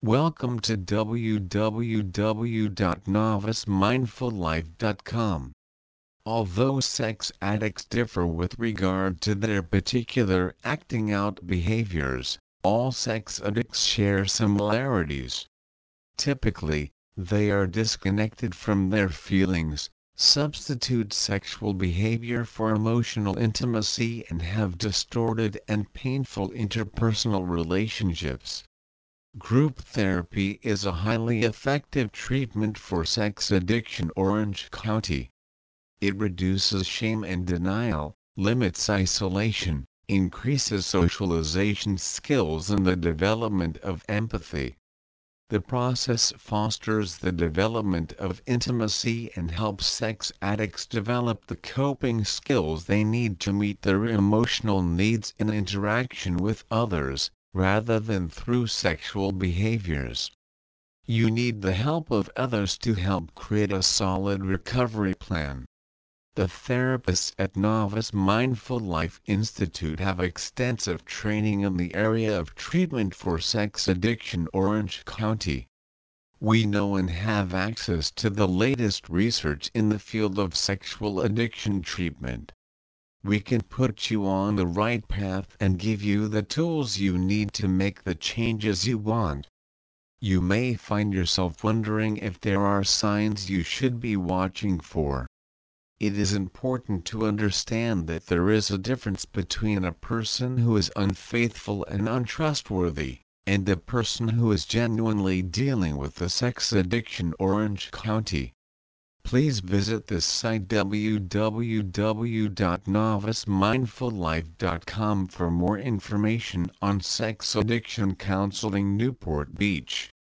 Welcome to www.novicemindfullife.com. Although sex addicts differ with regard to their particular acting out behaviors, all sex addicts share similarities. Typically, they are disconnected from their feelings, substitute sexual behavior for emotional intimacy, and have distorted and painful interpersonal relationships. Group therapy is a highly effective treatment for sex addiction. Orange County. It reduces shame and denial, limits isolation, increases socialization skills and the development of empathy. The process fosters the development of intimacy and helps sex addicts develop the coping skills they need to meet their emotional needs in interaction with others, rather than through sexual behaviors. You need the help of others to help create a solid recovery plan. The therapists at Novice Mindful Life Institute have extensive training in the area of treatment for sex addiction. Orange County. We know and have access to the latest research in the field of sexual addiction treatment. We can put you on the right path and give you the tools you need to make the changes you want. You may find yourself wondering if there are signs you should be watching for. It is important to understand that there is a difference between a person who is unfaithful and untrustworthy, and a person who is genuinely dealing with a sex addiction. Orange County. Please visit this site www.novicemindfullife.com for more information on sex addiction counseling. Newport Beach.